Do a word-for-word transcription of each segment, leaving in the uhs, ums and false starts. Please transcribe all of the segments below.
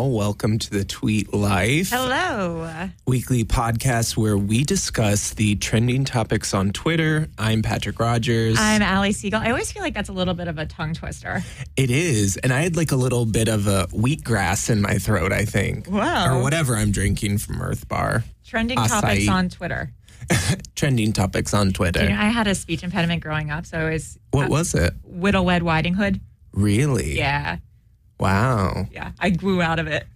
all. Welcome to the Tweet Life. Hello. Weekly podcast where we discuss the trending topics on Twitter. I'm Patrick Rogers. I'm Allie Siegel. I always feel like that's a little bit of a tongue twister. It is. And I had like a little bit of a wheatgrass in my throat, I think. Wow. Or whatever I'm drinking from Earth Bar. Trending Acai. topics on Twitter. Trending topics on Twitter. You know, I had a speech impediment growing up, so it was... What uh, was it? Whittle Wed Whiting Hood. Really? Yeah. Wow. Yeah, I grew out of it.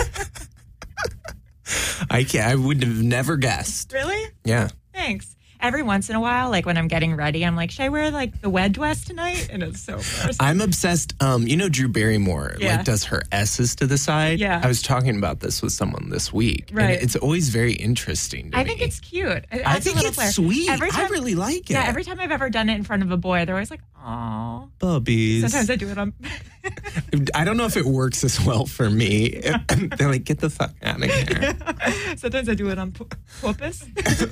I can't, I would have never guessed. Really? Yeah. Thanks. Every once in a while, like when I'm getting ready, I'm like, should I wear like the wed dress tonight? And it's so gross. I'm obsessed. Um, you know, Drew Barrymore Yeah. like does her S's to the side. Yeah. I was talking about this with someone this week. Right. And it's always very interesting to I me. think it's cute. It I adds a think little it's flair. sweet. Every I time- really like it. Yeah, every time I've ever done it in front of a boy, they're always like, "Aw." Bubbies. Sometimes I do it on. I don't know if it works as well for me. They're like, get the fuck out of here. Sometimes I do it on pu- purpose.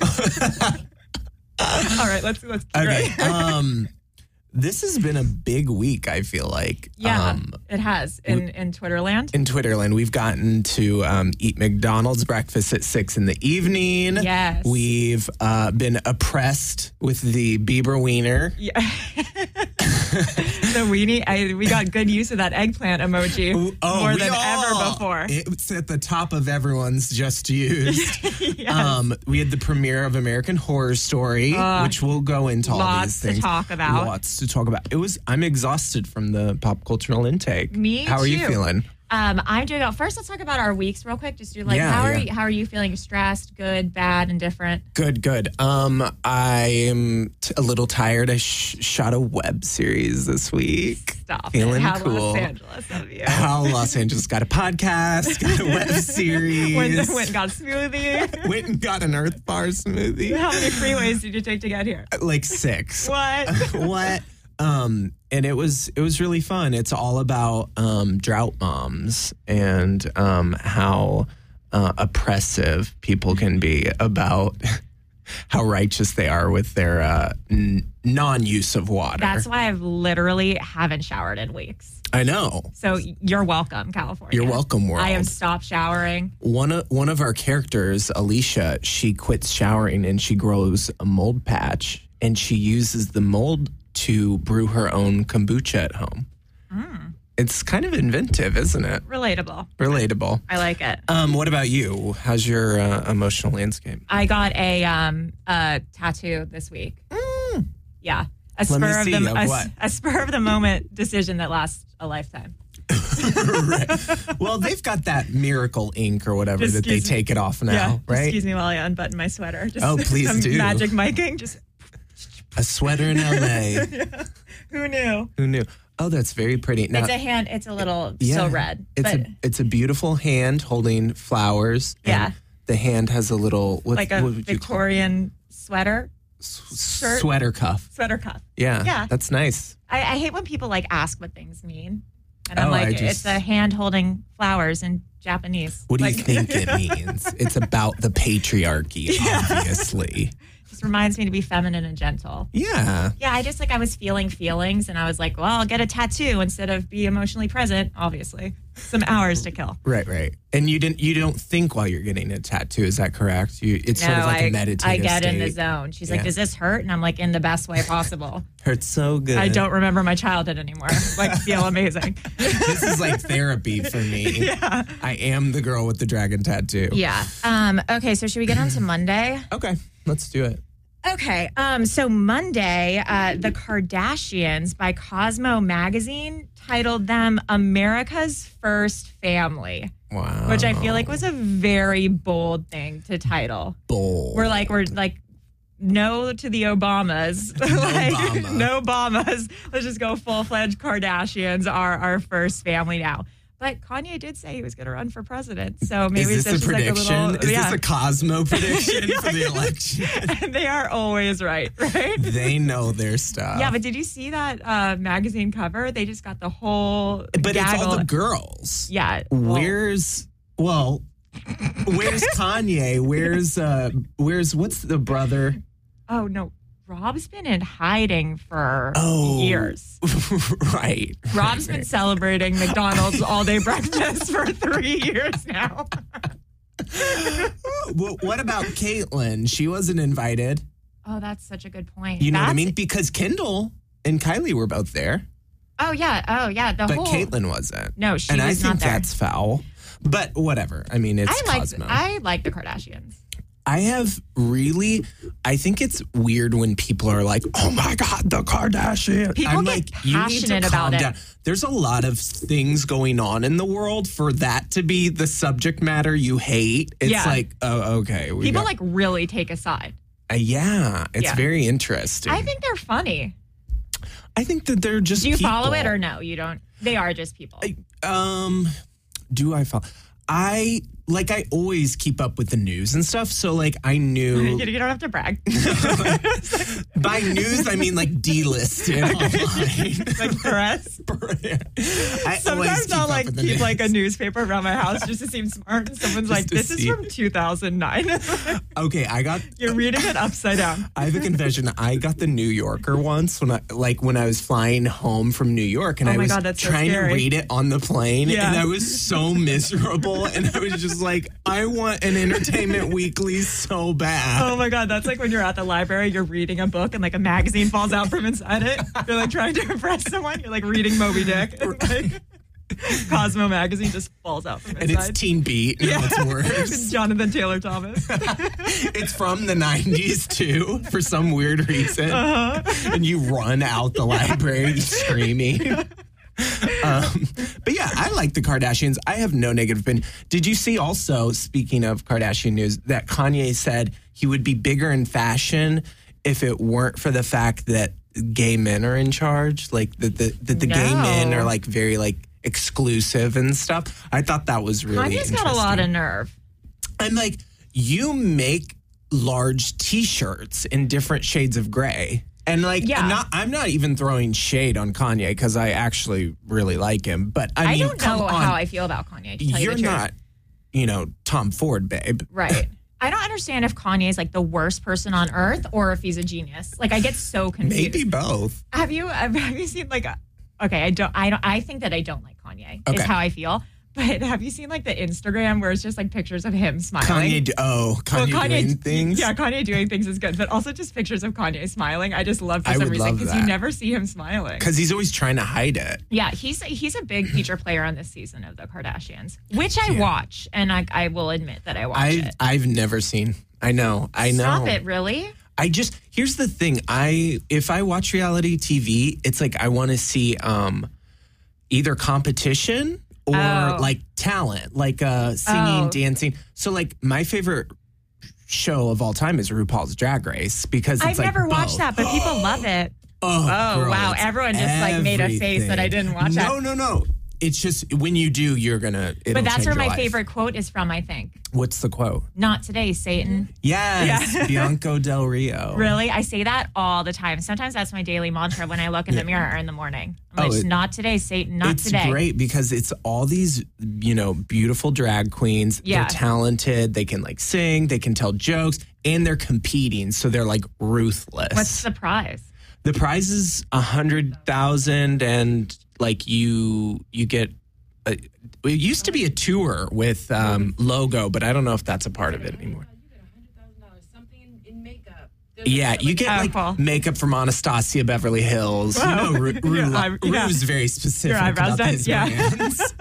All right, let's let's. Keep Okay. going. um, this has been a big week, I feel like. Yeah, Um, it has in in Twitterland. in Twitterland, we've gotten to um, eat McDonald's breakfast at six in the evening. Yes. We've uh, been oppressed with the Bieber wiener. Yeah. The weenie. I, we got good use of that eggplant emoji Oh, more we than all- ever before. It's at the top of everyone's just used. Yes. um, we had the premiere of American Horror Story, Uh, which we'll go into all lots these things. to talk about. Lots to talk about. It was. I'm exhausted from the pop cultural intake. Me How are you too. feeling? Um, I'm doing well. First, let's talk about our weeks real quick. Just do like Yeah, how are yeah. you, how are you feeling? Stressed, good, bad, indifferent? Good, good. Um, I'm t- a little tired. I sh- shot a web series this week. Stop. Feeling it. How cool. Los Angeles of you. How Los Angeles got a podcast, got a web series. Went, went and got a smoothie. Went and got an Earth Bar smoothie. How many freeways did you take to get here? Like six. What? What? Um, and it was it was really fun. It's all about um, drought moms and um, how uh, oppressive people can be about how righteous they are with their uh, n- non-use of water. That's why I've literally haven't showered in weeks. I know. So you're welcome, California. You're welcome, world. I have stopped showering. One of one of our characters, Alicia, she quits showering and she grows a mold patch and she uses the mold to brew her own kombucha at home. Mm. It's kind of inventive, isn't it? Relatable. Relatable. I like it. Um, what about you? How's your uh, emotional landscape? I got a um a tattoo this week. Mm. Yeah. A Let me spur of see, the of a, what? a spur of the moment decision that lasts a lifetime. Right. Well, they've got that miracle ink or whatever Just that they excuse me. take it off now, Yeah. right? Excuse me while I unbutton my sweater. Just Oh, please some do. Magic miking. Just A sweater in L A. yeah. Who knew? Who knew? Oh, that's very pretty. Now, It's a hand. It's a little yeah, so red. It's but a it's a beautiful hand holding flowers. Yeah. And the hand has a little what, like a what would you call Victorian sweater, it? shirt. Sweater cuff. sweater cuff. Yeah, Yeah. that's nice. I, I hate when people like ask what things mean, and I'm Oh, I like, just- it's a hand holding flowers in Japanese. What do Like, you think it means? It's about the patriarchy, obviously. Just reminds me to be feminine and gentle. Yeah. Yeah, I just like I was feeling feelings, and I was like, well, I'll get a tattoo instead of be emotionally present. Obviously, some hours to kill. Right, right. And you didn't you don't think while you're getting a tattoo, is that correct? You it's No, sort of like I, a meditative I get state. in the zone. She's Yeah. like, does this hurt? And I'm like, in the best way possible. Hurts so good. I don't remember my childhood anymore. Like, feel amazing. This is like therapy for me. Yeah. I am the girl with the dragon tattoo. Yeah. Um, okay, so should we get on to Monday? Okay, let's do it. Okay, um, so Monday, uh, the Kardashians by Cosmo Magazine titled them America's First Family, Wow. which I feel like was a very bold thing to title. bold. We're like, we're like, no to the Obamas. like, Obama. no Obamas. Let's just go full-fledged Kardashians are our first family now. But Kanye did say he was going to run for president, so maybe is it's this a just like a prediction? little. is yeah. this a Cosmo prediction for the election? And they are always right, right? They know their stuff. Yeah, but did you see that uh, magazine cover? They just got the whole. But it's all gaggle. the girls. Yeah. well, Where's well, where's Kanye? Where's uh where's what's the brother? Oh no. Rob's been in hiding for Oh. years. right. Rob's right, been celebrating McDonald's all day breakfast for three years now. right. Well, what about Caitlyn? She wasn't invited. Oh, that's such a good point. You know what I That's- mean? Because Kendall and Kylie were both there, Oh yeah. Oh yeah. The but whole. Caitlyn wasn't. No, she and I was think not there. that's foul. But whatever. I mean, it's I like. Cosmo. I like the Kardashians. I have really, I think it's weird when people are like, oh my God, the Kardashians. People I'm get like, you need to passionate calm about it. down. There's a lot of things going on in the world for that to be the subject matter you hate. It's Yeah. like, oh, okay. we People got- like really take a side. Uh, yeah, it's Yeah. very interesting. I think they're funny. I think that they're just Do you people. follow it or no? You don't. They are just people. Um, do I follow? I like I always keep up with the news and stuff. So like I knew you don't have to brag. by news I mean like delisted online. Like press. I always Sometimes keep I'll up like with the keep news. like a newspaper around my house just to seem smart. And someone's like, to "This is see. from two thousand nine." Okay, I got. You're reading it upside down. I have a confession. I got the New Yorker once when I like when I was flying home from New York, and Oh I my was God, that's so trying scary. to read it on the plane, Yeah. and I was so miserable, and I was just like, I want an Entertainment Weekly so bad. Oh my God, that's like when you're at the library, you're reading a book and like a magazine falls out from inside it. You're like trying to impress someone. You're like reading Moby Dick. And, like, Cosmo magazine just falls out from And it's inside. Teen Beat. Yeah. It's worse. Jonathan Taylor Thomas. It's from the nineties too, for some weird reason. Uh-huh. And you run out the library screaming. Um, but yeah, I like the Kardashians. I have no negative opinion. Did you see also, speaking of Kardashian news, that Kanye said he would be bigger in fashion if it weren't for the fact that gay men are in charge? Like that the, that the gay No. men are like very like exclusive and stuff. I thought that was really Kanye's interesting. got a lot of nerve. I'm like, you make large T-shirts in different shades of gray. And like, Yeah. I'm not, I'm not even throwing shade on Kanye because I actually really like him. But I, I, mean, don't come know on, how I feel about Kanye. To tell you you're the truth. not, you know, Tom Ford, babe. Right. I don't understand if Kanye is like the worst person on earth or if he's a genius. Like I get so confused. Maybe both. Have you have you seen like a, okay, I don't I don't I think that I don't like Kanye. Is Okay. how I feel. But have you seen like the Instagram where it's just like pictures of him smiling? Kanye, do- oh, Kanye, Well, doing things. Yeah, Kanye doing things is good, but also just pictures of Kanye smiling. I just love for I some would reason love because you that. never see him smiling. Because he's always trying to hide it. Yeah, he's he's a big feature player on this season of the Kardashians, which I Yeah. watch, and I, I will admit that I watch I've, it. I've never seen. I know. I know. Stop it, really? I just here's the thing. I if I watch reality T V, it's like I want to see um either competition or Oh. like talent, like uh singing, Oh. dancing. So like my favorite show of all time is RuPaul's Drag Race because it's I've like never watched both. that, but people love it. Oh, Oh, girl, wow. it's Everyone just, like, made a face that I didn't watch No, that. no, no. It's just when you do, you're gonna. It'll But that's change where your my life. favorite quote is from, I think. What's the quote? Not today, Satan. Yes, Yeah. Bianco Del Rio. Really? I say that all the time. Sometimes that's my daily mantra when I look in the mirror in the morning. I'm Oh, like, it- not today, Satan, not it's today. great because it's all these, you know, beautiful drag queens. Yeah. They're talented. They can like sing. They can tell jokes, and they're competing. So they're like ruthless. What's the prize? the prize is a hundred thousand, and like you, you get. A, it used to be a tour with um, logo, but I don't know if that's a part of it anymore. You get one hundred thousand dollars, something in, in makeup. There's Yeah, like- you get Oh, like cool. makeup from Anastasia Beverly Hills. Wow. You know, Ru, Ru, Your eye- yeah. Ru's very specific Your eyebrows about done, his yeah. brands.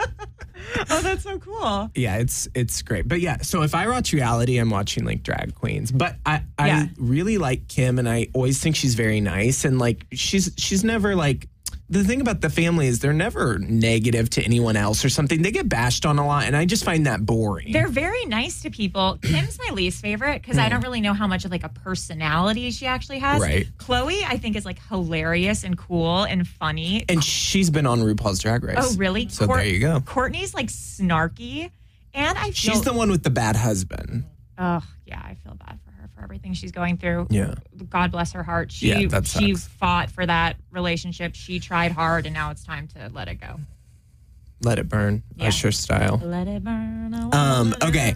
Oh, that's so cool. Yeah, it's it's great. But yeah, so if I watch reality, I'm watching like drag queens. But I I Yeah. really like Kim, and I always think she's very nice, and like she's she's never like. The thing about the family is they're never negative to anyone else or something. They get bashed on a lot, and I just find that boring. They're very nice to people. Kim's my least favorite because I don't really know how much of like a personality she actually has. Right. Chloe, I think, is like hilarious and cool and funny. and she's been on RuPaul's Drag Race. Oh, really? So Court- there you go. Courtney's like snarky, and I feel. She's the one with the bad husband. Oh, yeah, I feel bad for her for everything she's going through. Yeah. God bless her heart. She Yeah, that she sucks. fought for that relationship. She tried hard, and now it's time to let it go. Let it burn. Yeah. Usher style. Let it burn. I wanna Um, let it okay. burn.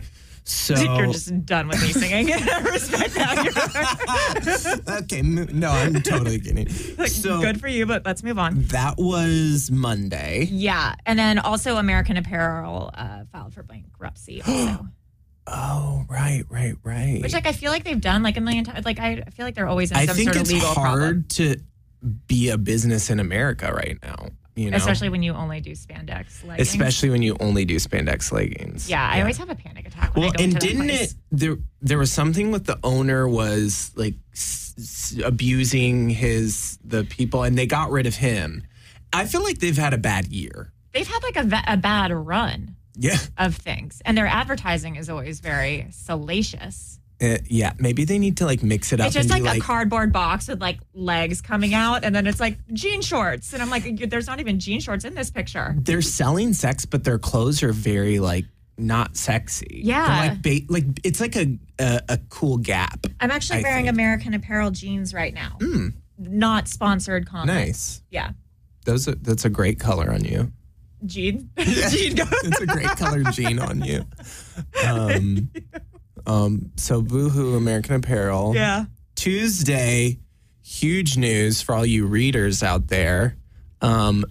So You're just done with me singing. I respect that. okay, mo- no, I'm totally kidding. Like, So good for you, but let's move on. that was Monday. Yeah, and then also American Apparel uh, filed for bankruptcy. Also. Oh, right, right, right. Which, like, I feel like they've done like a million times. Like, I feel like they're always in I some think sort of it's legal hard problem. to be a business in America right now. You know, Especially when you only do spandex leggings. especially when you only do spandex leggings. Yeah, I always have a panic attack when Well, I go and into that didn't place. it? There, there was something with the owner was like s- s- abusing his the people, and they got rid of him. I feel like they've had a bad year. They've had like a, va- a bad run Yeah, of things, and their advertising is always very salacious. Uh, yeah. Maybe they need to like mix it up. It's just and like, be a cardboard box with like legs coming out, and then it's like jean shorts, and I'm like, there's not even jean shorts in this picture. They're selling sex, but their clothes are very like not sexy. Yeah. They're, like ba- like it's like a, a a cool Gap. I'm actually I wearing think. American Apparel jeans right now. Not sponsored comment. Nice. Yeah. Those are, that's a great color on you. Jean. Jean go. It's a great color jean on you. Um, um, so Boohoo American Apparel. Yeah. Tuesday, huge news for all you readers out there. Um,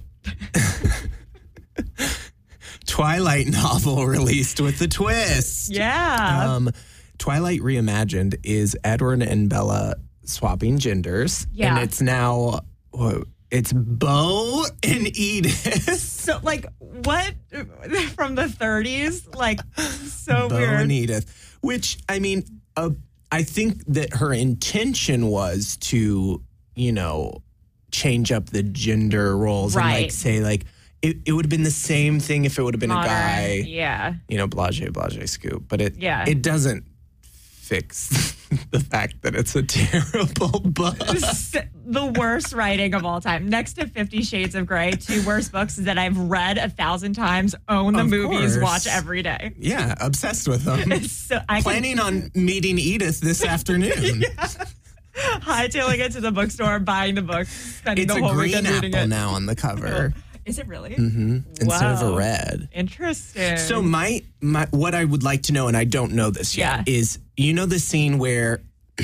Twilight novel released with a twist. Yeah. Um, Twilight Reimagined is Edward and Bella swapping genders. Yeah. And it's now, whoa, it's Beau and Edith. So, like, what from the thirties? Like, so Beau weird. and Edith. Which, I mean, uh, I think that her intention was to, you know, change up the gender roles and, Right. like, say, like, it, it would have been the same thing if it would have been Modern. a guy. Yeah. You know, blase, blase, scoop. But it, Yeah. it doesn't fix the fact that it's a terrible book. The worst writing of all time. Next to Fifty Shades of Grey, two worst books that I've read a thousand times, own the Of movies, course. watch every day. Yeah, obsessed with them. So I can Planning on meeting Edith this afternoon. hightailing it to the bookstore, buying the book, spending It's the a whole green weekend reading apple it. now on the cover. Is it really? hmm Instead of a Wow. red. Interesting. So my my what I would like to know, and I don't know this yet, Yeah. is you know the scene where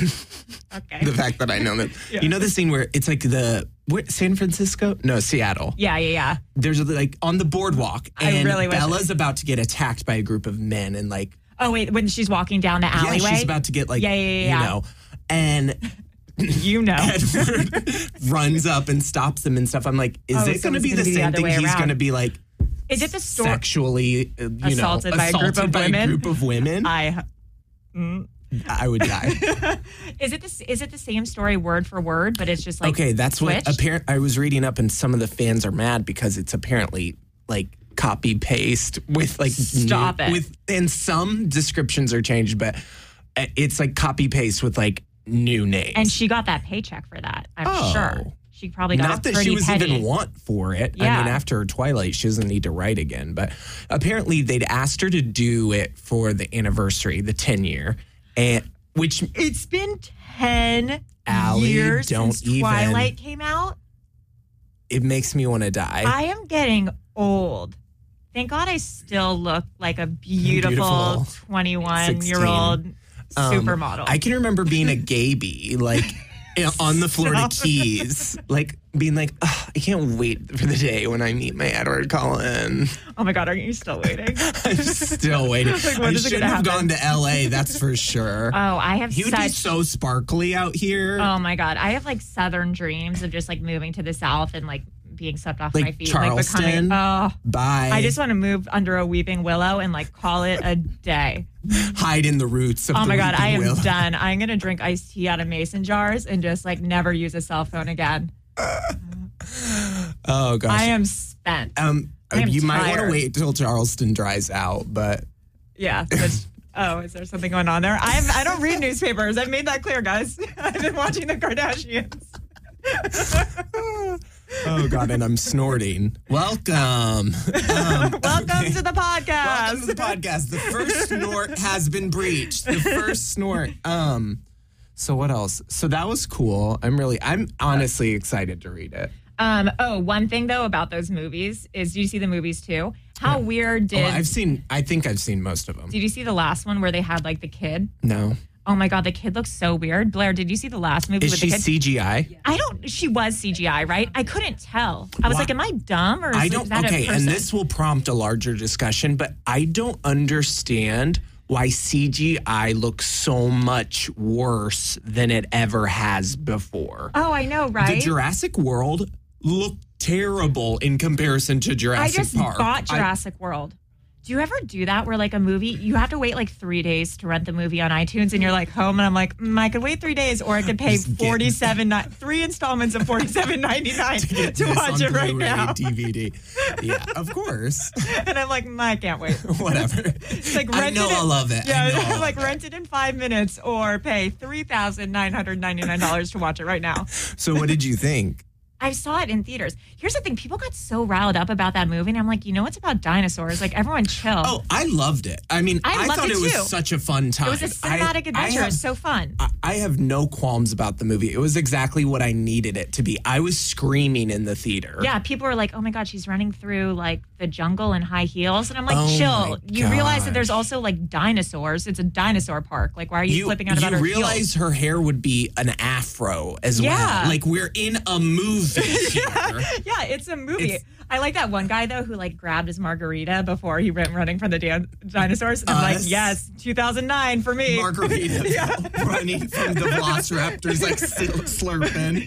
okay. the fact that I know that Yeah. you know the scene where it's like the where, San Francisco? No, Seattle. yeah, yeah, yeah. There's a, like on the boardwalk, I and really wish- Bella's about to get attacked by a group of men, and like Oh wait, when she's walking down the alleyway, yeah, she's about to get like Yeah, yeah, yeah, yeah. you know, and you know. Edward runs up and stops him and stuff. I'm like, is Oh, it so going to it's be gonna the be the same other thing? way He's around. going to be like Is it the story? sexually, uh, you Assaulted know, by a group assaulted of by women? a group of women? I. Mm. I would die. Is it the is it the same story word for word, but it's just like Okay, that's what switched? apparent. I was reading up, and some of the fans are mad because it's apparently like copy paste with like Stop new, it. with, and some descriptions are changed, but uh, it's like copy paste with like new names. And she got that paycheck for that. I'm Oh. sure she probably got Not it that pretty she was petty. even want for it. I Yeah. mean, after Twilight, she doesn't need to write again. But apparently, they'd asked her to do it for the anniversary, the ten year, and which It's been ten Allie, years don't since even- Twilight came out. it makes me want to die. I am getting old. Thank God I still look like a beautiful Beautiful twenty-one year old Um, supermodel. I can remember being a gayby, like on the Florida Stop. Keys, like being like, "Ugh, I can't wait for the day when I meet my Edward Cullen. oh my God, are you still waiting? I'm still waiting. Like, when I is it shouldn't gonna have happen? gone to L A, that's for sure. Oh, I have He would such. be so sparkly out here. Oh my God, I have like southern dreams of just like moving to the south and like being swept off Like my feet, Charleston? like becoming. Oh, Bye. I just want to move under a weeping willow and like call it a day. hide in the roots of Oh the my God, weeping I am willow. done. I'm gonna drink iced tea out of mason jars and just like never use a cell phone again. Oh gosh. I am spent. um I am you might want to tired. wait till Charleston dries out, but Yeah. that's- oh, is there something going on there? I'm. I don't read newspapers. I've made that clear, guys. I've been watching the Kardashians. oh god, and I'm snorting. Welcome. Um, Welcome okay. to the podcast. Welcome to the podcast. The first snort has been breached. The first snort. Um, so what else? So that was cool. I'm really, I'm honestly excited to read it. Um, oh, one thing though about those movies is, do you see the movies too? How weird did Oh, I've seen. I think I've seen most of them. did you see the last one where they had like the kid? No, Oh my god, the kid looks so weird. Blair, did you see the last movie is with she the kid? C G I? I don't. She was C G I, right? I couldn't tell. I was Why- like, "Am I dumb or is I is don't. that a Okay, person?" and this will prompt a larger discussion, but I don't understand why C G I looks so much worse than it ever has before. Oh, I know, right? The Jurassic World looked terrible in comparison to I Jurassic just Park. bought I- Jurassic World. Do you ever do that where like a movie, you have to wait like three days to rent the movie on iTunes and you're like home and I'm like, mm, I could wait three days or I could pay Just get- forty-seven, ni- three installments of forty-seven ninety-nine to, get this watch on it right Blu-ray, now. D V D. Yeah, of course. And I'm like, mm, I can't wait. Whatever. It's like I rent know it in, I'll love it. I know Yeah, I'll like love it. rent it in five minutes or pay three thousand nine hundred ninety-nine dollars to watch it right now. So what did you think? I saw it in theaters. Here's the thing. People got so riled up about that movie. And I'm like, you know, it's about dinosaurs. Like, everyone chill. Oh, I loved it. I mean, I I, loved thought it it, was too. such a fun time. It was a cinematic I- I adventure. have- It's so fun. I- I have no qualms about the movie. It was exactly what I needed it to be. I was screaming in the theater. Yeah, people were like, oh my God, she's running through like the jungle in high heels. And I'm like, Oh chill. my You realize that gosh. there's also like dinosaurs. It's a dinosaur park. Like, why are you, You, flipping out about you her realize heels? her hair would be an afro as Yeah. well. Like we're in a movie here. Yeah, it's a movie. It's- I like that one guy though who like grabbed his margarita before he went running from the dan- dinosaurs. And I'm like, Us? yes, two thousand nine for me. Margarita running from the velociraptors like slurping.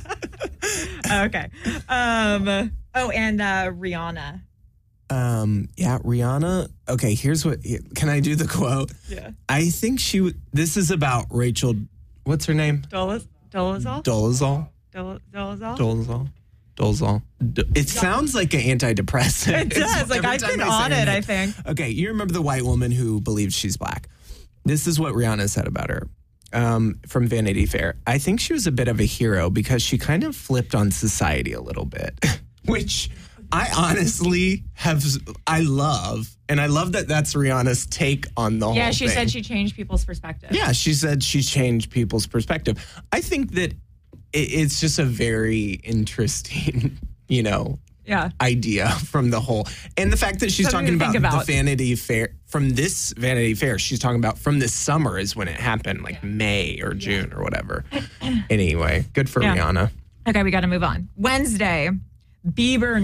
Okay. Um. Oh, and uh, Rihanna. Um, yeah, Rihanna. Okay, here's what. Can I do the quote? Yeah. I think she. w- This is about Rachel. What's her name? Dolaz- Dolezal? Dolezal. Dol- Dolezal? Dolezal. Dolezal. D- It sounds like an antidepressant. It It's- does. Like, every I've time been I say on her it, name. I think. Okay, you remember the white woman who believes she's black. This is what Rihanna said about her um, from Vanity Fair. I think she was a bit of a hero because she kind of flipped on society a little bit, which I honestly have, I love. And I love that that's Rihanna's take on the whole Yeah, she thing. said she changed people's perspective. Yeah, she said she changed people's perspective. I think that it, it's just a very interesting, you know, Yeah. idea from the whole. And the fact that she's Something talking to about, think about. the Vanity Fair, from this Vanity Fair, she's talking about from this summer is when it happened, like May or June or whatever. Anyway, good for Yeah. Rihanna. Okay, we got to move on. Wednesday, Bieber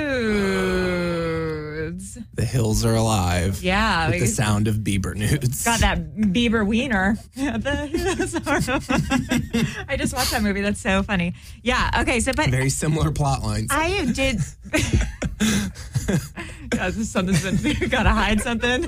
nudes. The hills are alive. Yeah, With we the sound of Bieber nudes. got that Bieber wiener. The hills are- I just watched that movie. That's so funny. Yeah. Okay. So, but Very similar plot lines. I did. Yeah, something's been gotta hide something.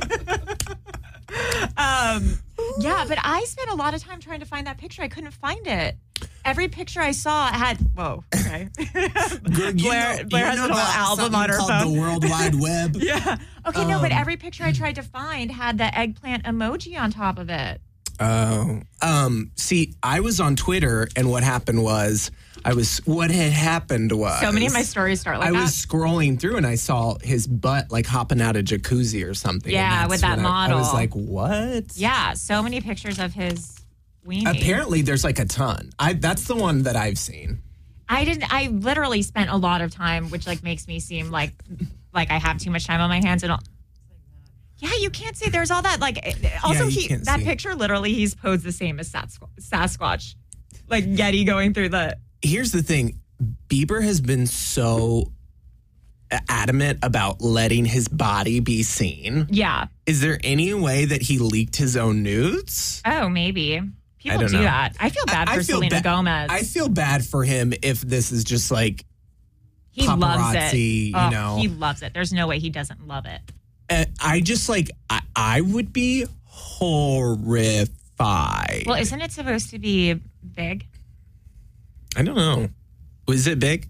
um, yeah, but I spent a lot of time trying to find that picture. I couldn't find it. Every picture I saw had. Whoa. Okay. Good, you Blair, know- Blair you has know a whole about album something on her called phone. the World Wide Web. Yeah. Okay. No, but Um, every picture I tried to find had the eggplant emoji on top of it. Oh, um, see, I was on Twitter, and what happened was, I was what had happened was So many of my stories start like I that. was scrolling through, and I saw his butt like hopping out of jacuzzi or something. and Yeah, that's with that when I- I was model. like, what? Yeah, so many pictures of his weenie. Apparently, there's like a ton. I that's the one that I've seen. I didn't. I literally spent a lot of time, which like makes me seem like like I have too much time on my hands and all. Yeah, you can't see. There's all that. Like, also, you he can't that see. picture literally he's posed the same as Sasqu- Sasquatch, like Yeti going through the. Here's the thing: Bieber has been so adamant about letting his body be seen. Yeah. Is there any way that he leaked his own nudes? Oh, maybe people don't do know. that. I feel bad I- I for feel Selena ba- Gomez. I feel bad for him if this is just like he loves paparazzi, it. you Oh, know. he loves it. There's no way he doesn't love it. uh, I just like I, I would be horrified. Well, isn't it supposed to be big? I don't know. Was it big?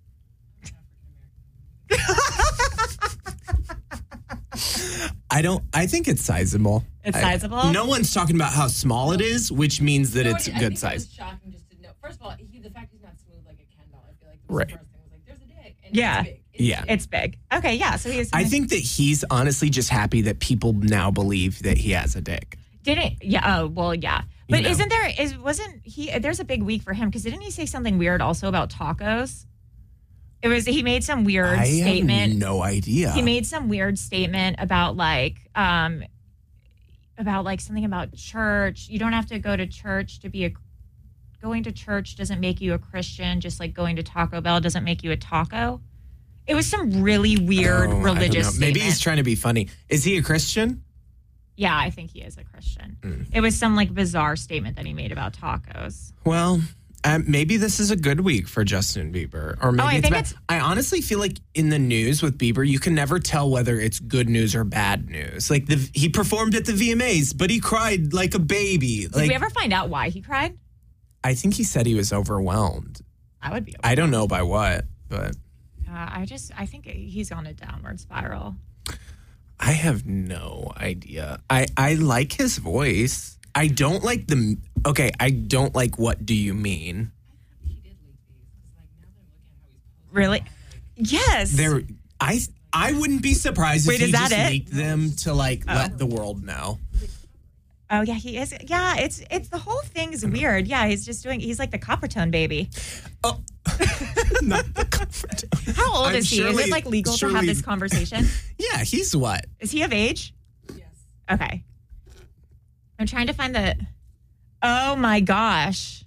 I don't. I think it's sizable. It's I- sizable? no one's talking about how small it is, which means that No, it's I- a I good think it was size. shocking just to know. First of all, he, the fact he's not smooth like a Ken doll, I feel like the Right. first thing was like, there's a dick. And Yeah. it's big. It's Yeah. It's big. Okay, yeah. So he's. I think that he's honestly just happy that people now believe that he has a dick. Didn't yeah? Oh well, yeah. But You know. isn't there is wasn't he? There's a big week for him because didn't he say something weird also about tacos? It was he made some weird I statement. have no idea. He made some weird statement about like um about like something about church. You don't have to go to church to be a going to church doesn't make you a Christian, just like going to Taco Bell doesn't make you a taco. It was some really weird Oh, I don't religious know. statement. Maybe he's trying to be funny. Is he a Christian? Yeah, I think he is a Christian. Mm. It was some like bizarre statement that he made about tacos. Well, um, maybe this is a good week for Justin Bieber, or maybe Oh, I it's think bad. it's- I honestly feel like in the news with Bieber, you can never tell whether it's good news or bad news. Like the he performed at the V M As, but he cried like a baby. Did Like we ever find out why he cried? I think he said he was overwhelmed. I would be. I don't know by what, but Uh, I just, I think he's on a downward spiral. I have no idea. I, I like his voice. I don't like the. Okay, I don't like What Do You Mean? He did leak these because, like, now that I'm looking at how he's posting, Really? Yes. There, I I wouldn't be surprised Wait, if he is that just it? leaked them to like let the world know. Oh yeah, he is. Yeah, it's it's the whole thing's weird. Yeah, he's just doing. He's like the Coppertone baby. Oh, not the comfort. How old I'm is he? is surely- it like legal to surely- have this conversation? Yeah, he's what? Is he of age? yes. Okay. I'm trying to find the. Oh my gosh.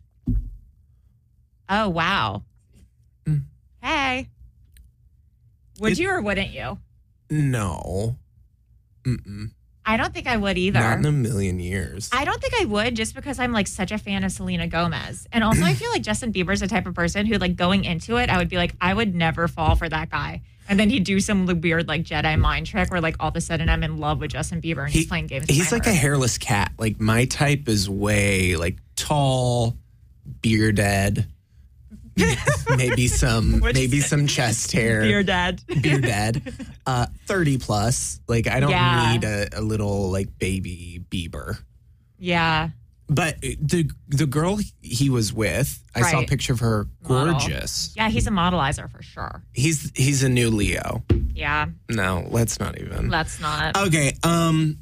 Oh wow. Mm. Hey. Would It- you or wouldn't you? No. Mm-mm. I don't think I would either. Not in a million years. I don't think I would just because I'm like such a fan of Selena Gomez. And also I feel like Justin Bieber's the type of person who like going into it, I would be like, I would never fall for that guy. And then he'd do some weird like Jedi mind trick where like all of a sudden I'm in love with Justin Bieber and He- he's playing games. with He's my like a heart. hairless cat. Like my type is way like tall, bearded, maybe some Which- maybe some chest hair. Dear Dad. Bearded, uh, thirty plus. Like I don't Yeah. need a, a little like baby Bieber. Yeah. But the the girl he was with, I saw a Right. picture of her. Model. Gorgeous. Yeah, he's a modelizer for sure. He's he's a new Leo. Yeah. No, let's not even. Let's not. Okay. Um,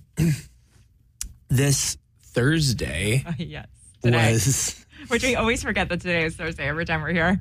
this Thursday yes. Today. was Which we always forget that today is Thursday every time we're here.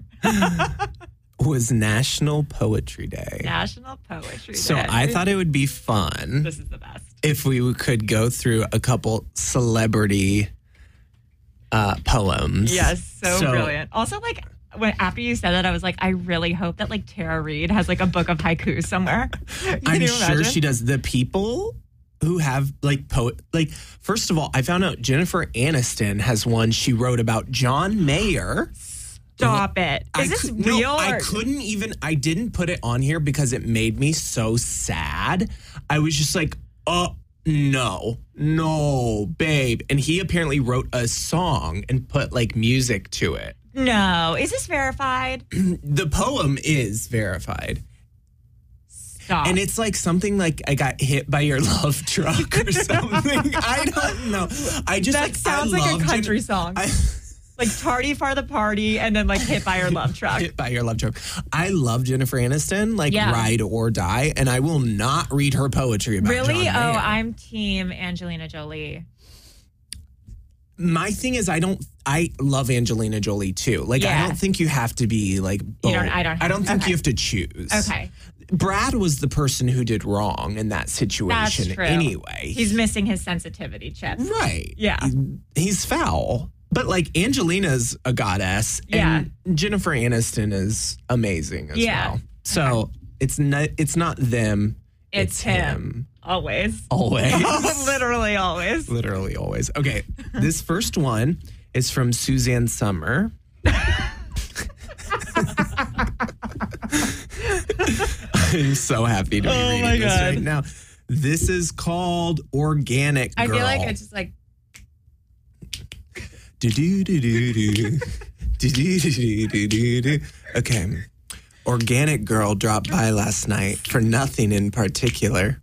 was National Poetry Day. National Poetry So Day. I thought it would be fun this is the best. if we could go through a couple celebrity uh, poems. Yes, so, So- brilliant. Also, like when after you said that, I was like, I really hope that like Tara Reid has like a book of haikus somewhere. Can I'm you sure imagine? she does. The people who have like poet, like first of all, I found out Jennifer Aniston has one she wrote about John Mayer. Stop it. Is I this could- real? No, I or- couldn't even. I didn't put it on here because it made me so sad. I was just like, oh no, no, babe. And he apparently wrote a song and put like music to it. No, is this verified? The poem is verified. Stop. And it's like something like I got hit by your love truck or something. I don't know. I just that like sounds I like a love country Jen- song. I, like tardy for the party and then like hit by your love truck. hit by your love truck. I love Jennifer Aniston, like Yeah. ride or die, and I will not read her poetry about Really? John Oh, Mayer. I'm team Angelina Jolie. My thing is, I don't. I love Angelina Jolie too. Like, Yeah. I don't think you have to be like. Both. You don't- I don't- I don't think okay. you have to choose. Okay. Brad was the person who did wrong in that situation. That's true. Anyway, He's missing his sensitivity chip. right. Yeah. He- he's foul. But like Angelina's a goddess, and Jennifer Aniston is amazing as Yeah. well. So it's not. It's not them. It's, him. Always. Always. Literally always. Literally always. Okay. This first one is from Suzanne Summer. I'm so happy to be Oh reading my this God. right now. This is called Organic Girl. I feel like it's just like Do do do do do. Do do do do do do. Okay. Organic Girl dropped by last night for nothing in particular.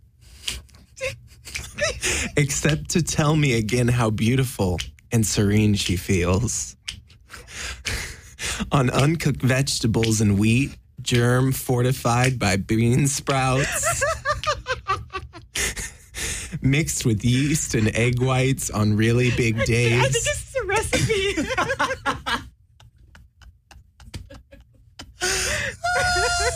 Except to tell me again how beautiful and serene she feels. On uncooked vegetables and wheat, germ fortified by bean sprouts. Mixed with yeast and egg whites on really big days. I think this is a recipe.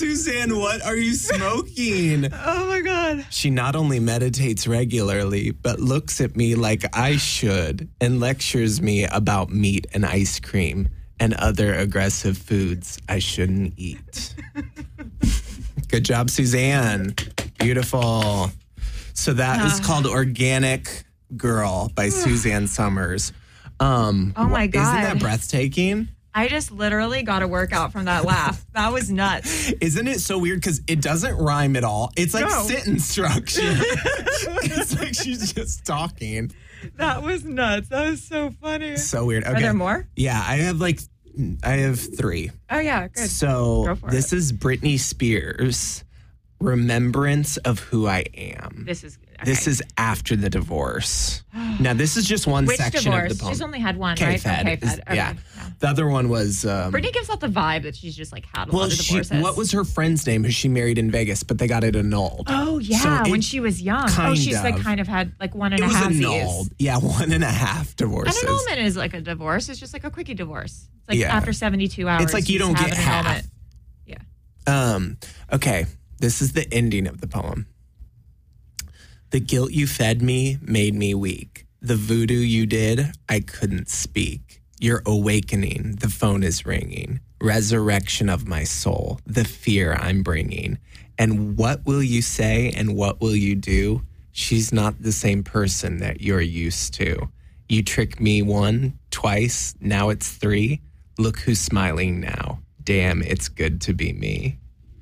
Suzanne, what are you smoking? Oh my God. She not only meditates regularly, but looks at me like I should and lectures me about meat and ice cream and other aggressive foods I shouldn't eat. Good job, Suzanne. Beautiful. So that is called Organic Girl by Suzanne Summers. Um, Oh my God. Isn't that breathtaking? I just literally got a workout from that laugh. That was nuts. Isn't it so weird? Because it doesn't rhyme at all. It's like No. sentence structure. It's like she's just talking. That was nuts. That was so funny. So weird. Okay. Are there more? Yeah, I have like, I have three. Oh, yeah. Good. So Go for this it. is Britney Spears, Remembrance of Who I Am. This is. Okay. This is after the divorce. Now, this is just one Which section divorce? of the poem. She's only had one, right? K-Fed. K-Fed. is- Okay. Yeah. The other one was... Um, Britney gives off the vibe that she's just like had a well, lot of she, divorces. what was her friend's name who she married in Vegas, but they got it annulled? Oh, yeah. So it when she was young. kind Oh, she's like of- kind of had like one and It a was half annulled. Yeah, one and a half divorces. An annulment is like a divorce. It's just like a quickie divorce. It's like Yeah. after seventy-two hours. It's like you just don't have get an half. annulment. Yeah. Um, okay, this is the ending of the poem. The guilt you fed me made me weak. The voodoo you did, I couldn't speak. Your awakening, the phone is ringing. Resurrection of my soul, the fear I'm bringing. And what will you say and what will you do? She's not the same person that you're used to. You tricked me one, twice, now it's three. Look who's smiling now. Damn, it's good to be me.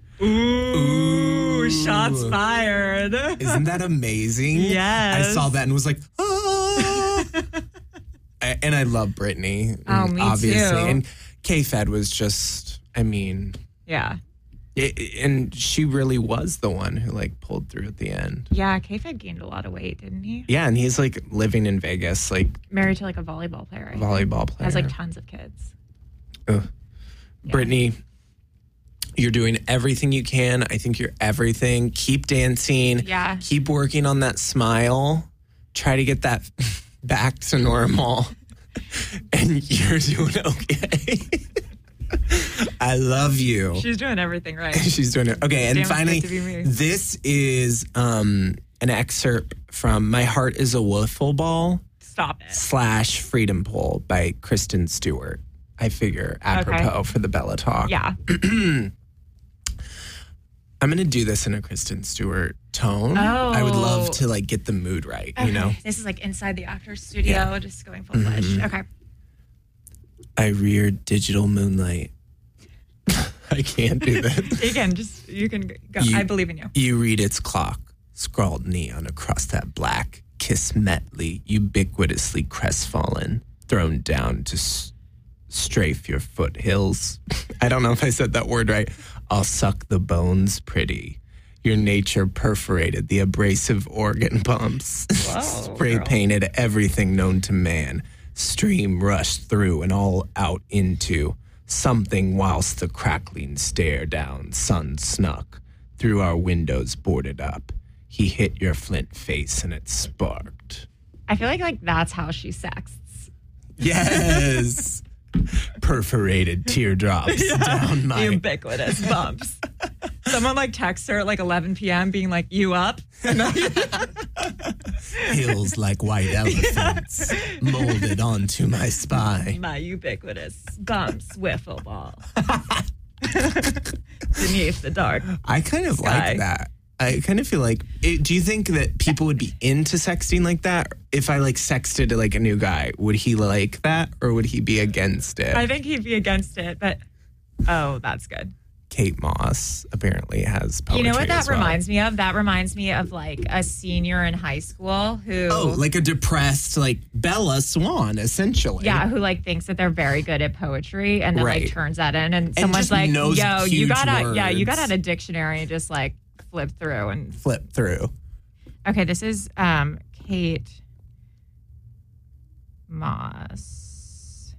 Ooh, shots fired. Isn't that amazing? Yes. I saw that and was like, ah. I- and I love Britney. Oh, me obviously. too. And K-Fed was just, I mean, Yeah. it, and she really was the one who like pulled through at the end. Yeah, K-Fed gained a lot of weight, didn't he? Yeah, and he's like living in Vegas, like Married to like a volleyball player. I think. volleyball player. Has like tons of kids. Ugh. Brittany, you're doing everything you can. I think you're everything. Keep dancing. Yeah. Keep working on that smile. Try to get that back to normal. And you're doing okay. I love you. She's doing everything right. She's doing it. Okay, and Damn, it's finally, good to be me. this is um, an excerpt from My Heart is a Wiffle Ball Stop it. slash Freedom Pole by Kristen Stewart. I figure apropos for the Bella Talk. Yeah. I'm going to do this in a Kristen Stewart tone. Oh. I would love to like get the mood right, you know? This is like inside the actor's studio, Yeah. just going full fledged. Okay. I reared digital moonlight. I can't do this. Again, just you can go. You- I believe in you. You read its clock, scrawled neon across that black, kismetly, ubiquitously crestfallen, thrown down to s- strafe your foothills. I don't know if I said that word right. I'll suck the bones pretty. Your nature perforated the abrasive organ pumps. Whoa, Spray girl. painted everything known to man. Stream rushed through and all out into something whilst the crackling stare down sun snuck through our windows boarded up. He hit your flint face and it sparked. I feel like like that's how she sexts. Yes. Perforated teardrops down my... Ubiquitous bumps. Someone like texts her at like eleven p.m. being like, "You up?" Hills like white elephants molded onto my spine. My ubiquitous bumps wiffle ball beneath the dark. I kind of Sky. like that. I kind of feel like, it, do you think that people would be into sexting like that? If I like sexted like a new guy, would he like that or would he be against it? I think he'd be against it, but oh, that's good. Kate Moss apparently has poetry. You know what that as well. reminds me of? That reminds me of like a senior in high school who Oh, like a depressed, like Bella Swan, essentially. yeah, who like thinks that they're very good at poetry and then Right. like turns that in and, someone's just like, knows yo, you huge gotta yeah, you words. gotta a dictionary and just like flip through and Flip through. okay, this is um Kate Moss.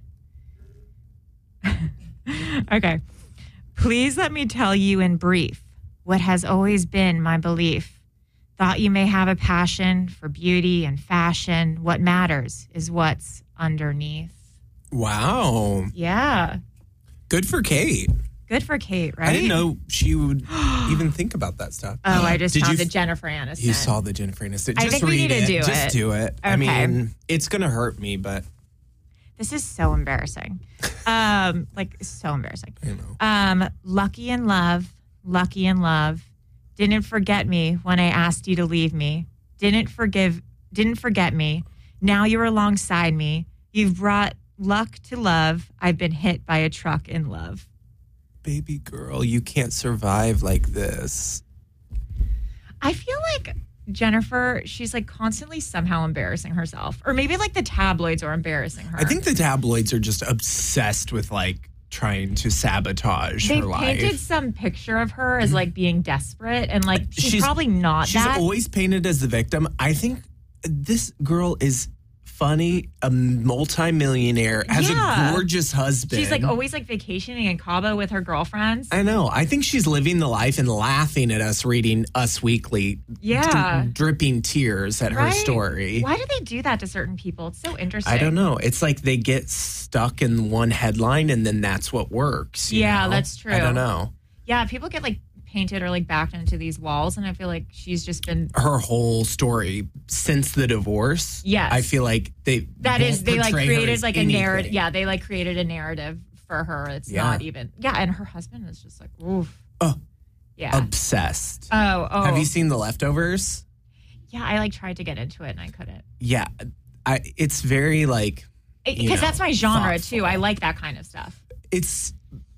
Okay. Please let me tell you in brief what has always been my belief. Thought you may have a passion for beauty and fashion. What matters is what's underneath. Wow. Yeah. Good for Kate. Good for Kate, right? I didn't know she would even think about that stuff. Oh, I just Did found you the f- Jennifer Aniston. You saw the Jennifer Aniston. I Just think we read need to it. do Just it. do it. I Okay. mean, it's going to hurt me, but This is so embarrassing. Um, like, so embarrassing. I know. Um, lucky in love, lucky in love. Didn't forget me when I asked you to leave me. Didn't forgive, didn't forget me. Now you're alongside me. You've brought luck to love. I've been hit by a truck in love. Baby girl, you can't survive like this. I feel like Jennifer, she's like constantly somehow embarrassing herself. Or maybe like the tabloids are embarrassing her. I think the tabloids are just obsessed with like trying to sabotage they her life. painted some picture of her as like being desperate and like she's, She's- probably not She's that. always painted as the victim. I think this girl is funny, a multimillionaire, has Yeah. a gorgeous husband. She's like always like vacationing in Cabo with her girlfriends. I know. I think she's living the life and laughing at us reading Us Weekly. Yeah. dri- dripping tears at her Right? story. Why do they do that to certain people? It's so interesting. I don't know. It's like they get stuck in one headline and then that's what works. you Yeah, know? that's true. I don't know. Yeah, people get like painted or like backed into these walls, and I feel like she's just been. Her whole story since the divorce. Yes. I feel like they That is, won't they like portray her created as like a anything. narrative. Yeah, they like created a narrative for her. It's Yeah. not even. Yeah, and her husband is just like, oof. Oh. Yeah. Obsessed. oh, oh. Have you seen The Leftovers? Yeah, I like tried to get into it and I couldn't. Yeah. I it's very like you Because know, that's my genre thoughtful. too. I like that kind of stuff. It's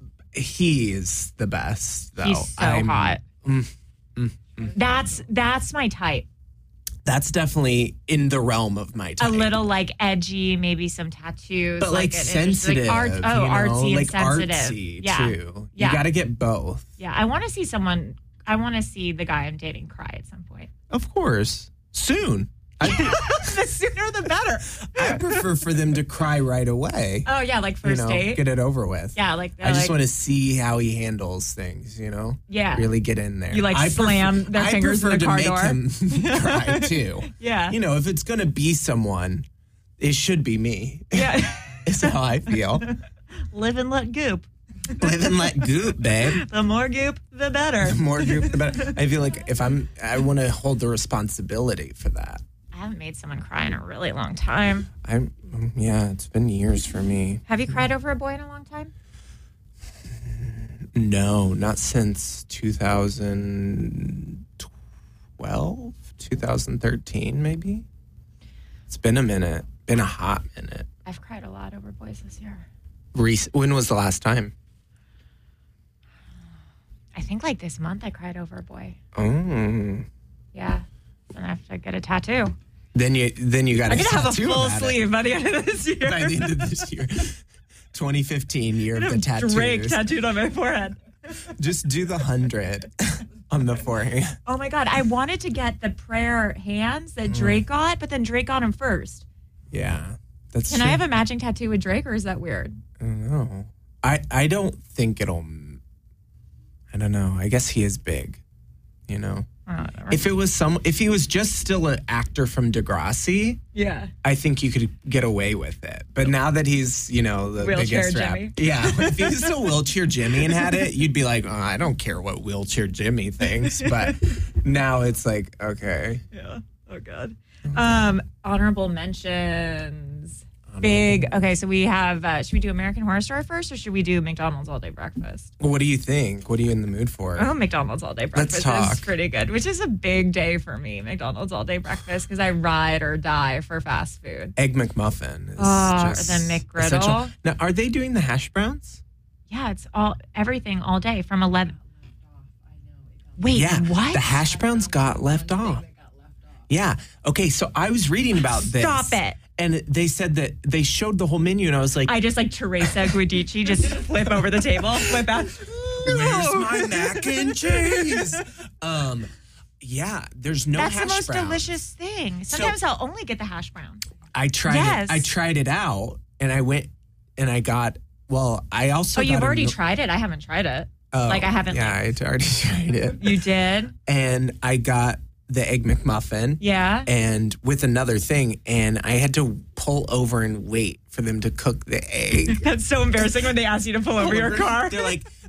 he is the best though. He's so I'm- hot. Mm, mm, mm. That's that's my type. That's definitely in the realm of my type. A little like edgy, maybe some tattoos, but like, an interest- sensitive, like art, you oh, know? artsy and like sensitive. artsy yeah, too. Yeah. You got to get both. yeah. I want to see someone. I want to see the guy I'm dating cry at some point. Of course, soon. I, The sooner the better. I prefer for them to cry right away. Oh yeah, like you first know, date. get it over with. Yeah, like I just like, want to see how he handles things. You know, Yeah. really get in there. You, like, I slam prefer, their I fingers in prefer the car to door. make him cry too. Yeah. You know, if it's gonna be someone, it should be me. Yeah. Is how I feel. Live and let goop. Live and let goop, babe. The more goop, the better. The more goop, the better. I feel like if I'm, I want to hold the responsibility for that. I haven't made someone cry in a really long time. I'm, yeah, it's been years for me. Have you cried over a boy in a long time? No, not since two thousand twelve, two thousand thirteen, maybe. It's been a minute, been a hot minute. I've cried a lot over boys this year. Rec- when was the last time? I think like this month I cried over a boy. Oh, Yeah. Then I have to get a tattoo. then you then you got I'm to going to have a tattoo full about it sleeve by the end of this year. by the end of this year. twenty fifteen year of the tattoos. Drake tattooed on my forehead. Just do the hundred on the forehead. Oh my God. I wanted to get the prayer hands that Drake got, but then Drake got them first. Yeah, that's. Can I have a matching tattoo with Drake or is that weird? I don't know. I I don't think it'll. I don't know. I guess he is big. You know, Oh, whatever. if it was some, if he was just still an actor from Degrassi, yeah. I think you could get away with it. But now that he's, you know, the Wheelchair biggest rap, Jimmy. yeah. If he was still wheelchair Jimmy and had it, you'd be like, oh, I don't care what wheelchair Jimmy thinks. But now it's like, okay, Yeah. Oh God. Um, honorable mentions. Big. Okay, so we have. Uh, should we do American Horror Story first, or should we do McDonald's All Day Breakfast? Well, what do you think? What are you in the mood for? Oh, McDonald's All Day Breakfast talk. is pretty good, which is a big day for me. McDonald's All Day Breakfast because I ride or die for fast food. Egg McMuffin. Is Oh, just the McGriddle. essential. Now, are they doing the hash browns? Yeah, it's all everything all day from eleven. Wait, Yeah, what? the hash browns got left off. Yeah. Okay, so I was reading about this. Stop it. And they said that they showed the whole menu, and I was like, I just like Teresa Guidici just flip over the table, flip out. "Where's my mac and cheese?" Um, yeah, there's no That's hash the most browns. delicious thing. Sometimes I'll only get the hash brown. I tried Yes. it. I tried it out, and I went and I got. Well, I also. Oh, you've got a already no- tried it? I haven't tried it. Oh, like I haven't. Yeah, like- I already tried it. You did? And I got the Egg McMuffin. Yeah. And with another thing, and I had to pull over and wait for them to cook the egg. That's so embarrassing when they ask you to pull over your car. They're like,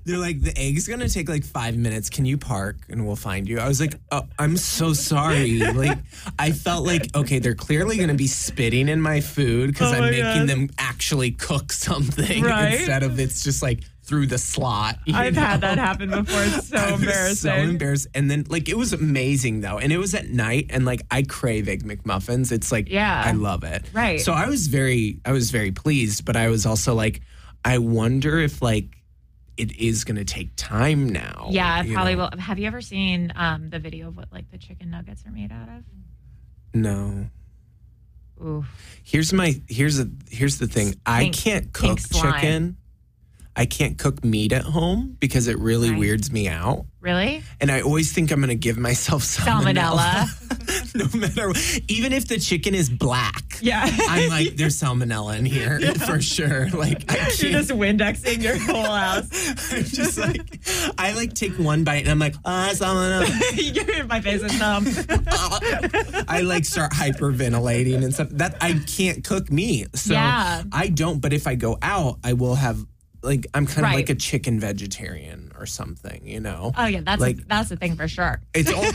They're like, the egg's going to take like five minutes. Can you park and we'll find you? I was like, oh, I'm so sorry. Like, I felt like, okay, they're clearly going to be spitting in my food because Oh I'm my making God. them actually cook something Right? instead of it's just like through the slot. you I've had know? that happen before. It's so I was embarrassing. so embarrassed. And then, like, it was amazing, though. And it was at night. And, like, I crave Egg McMuffins. It's like, Yeah. I love it. Right. So I was very, I was very pleased. But I was also like, I wonder if, like, it is going to take time now. Yeah, it you probably know? will. Have you ever seen um, the video of what like the chicken nuggets are made out of? No. Ooh. Here's my, here's a, here's the thing. I Pink- can't pink cook slime. chicken. I can't cook meat at home because it really Right. weirds me out. Really? And I always think I'm going to give myself salmonella. Salmonella. No matter what. Even if the chicken is black. Yeah. I'm like, there's salmonella in here for sure. Like, I can't. You're just Windexing your whole house. I'm just like, I like take one bite and I'm like, ah, salmonella. You're in my face and numb. I like start hyperventilating and stuff. That I can't cook meat. So Yeah. I don't, but if I go out, I will have, like, I'm kind Right. of like a chicken vegetarian or something, you know? Oh yeah, that's Like- a, that's the thing for sure. It's all.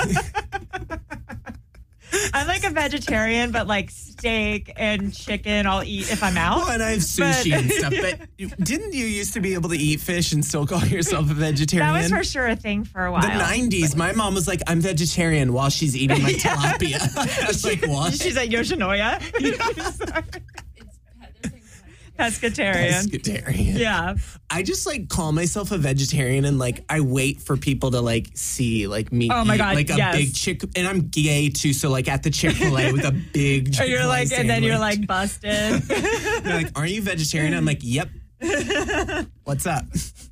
I'm like a vegetarian, but like steak and chicken, I'll eat if I'm out. Well, and I have sushi But- and stuff. But didn't you used to be able to eat fish and still call yourself a vegetarian? That was for sure a thing for a while. The nineties, my mom was like, I'm vegetarian while she's eating my tilapia. I was like, what? She's at Yoshinoya. It's pet, they're saying pet. Pescatarian. Pescatarian. Yeah. I just like call myself a vegetarian and like I wait for people to like see like me Oh my eat God, like a yes. big chick, and I'm gay too, so like at the Chick-fil-A with a big Or Chick-fil-A you're like, and then you're sandwich. like busted. They're like, aren't you vegetarian? I'm like, yep. What's up?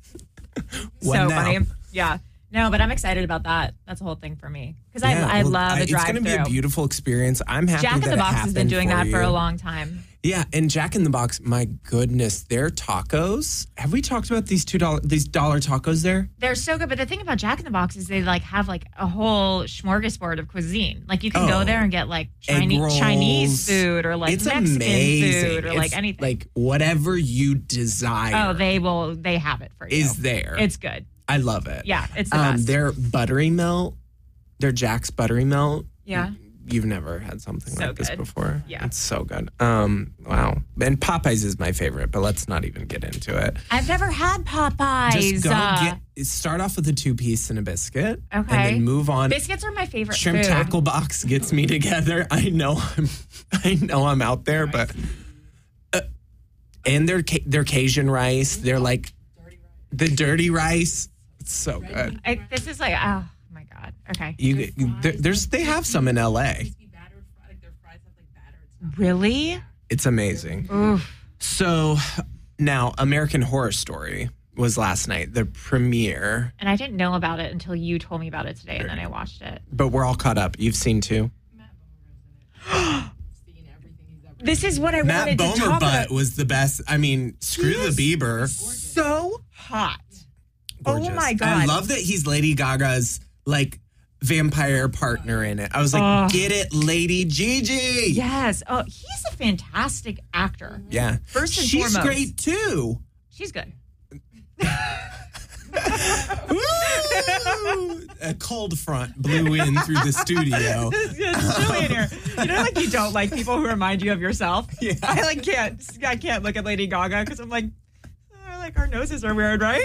What so now? funny. Yeah. No, but I'm excited about that. That's a whole thing for me because I, Yeah, I well, love I- a It's drive going to be a through. beautiful experience. I'm happy Jack that in the it Box has been happened doing that for you. a long time. Yeah, and Jack in the Box, my goodness, their tacos. Have we talked about these two dollar these dollar tacos there? They're so good, but the thing about Jack in the Box is they like have like a whole smorgasbord of cuisine. Like you can Oh. go there and get like Egg Chinese rolls. Chinese food or like It's Mexican amazing. food or It's like anything. like whatever you desire oh, they will. They have it for you. is there. It's good. I love it. Yeah, it's the Um, best. their buttery melt, their Jack's buttery melt. Yeah. You've never had something So like this good. before. Yeah. It's so good. Um, wow. And Popeyes is my favorite, but let's not even get into it. I've never had Popeyes. Just go Uh, get start off with a two piece and a biscuit. Okay. And then move on. biscuits are my favorite Shrimp food. tackle box gets me together. I know I'm I know I'm out there, but uh, and their ca- their Cajun rice, they're like Dirty rice. the dirty rice. It's so good. I, this is like, oh my god. Okay. You there, there's they have some in L A. Used to be battered fry, like their fries have like battered stuff. Really? It's amazing. Oof. So now American Horror Story was last night, the premiere, And I didn't know about it until you told me about it today, and then I watched it. but we're all caught up. You've seen too. Matt Bomer's in it. Seen everything he's ever This is what I Matt wanted to Bomer talk butt about. was the best. I mean, screw He the is Bieber. So hot. Gorgeous. Oh my I god. love that he's Lady Gaga's like vampire partner in it. I was like, Ugh. get it, Lady Gigi. Yes. Oh, he's a fantastic actor. Yeah. First and She's foremost. great too. She's good. Woo! A cold front blew in through the studio. It's chilly in here. You know, like you don't like people who remind you of yourself. Yeah. I like can't. I can't look at Lady Gaga because I'm like, oh, like our noses are weird, right?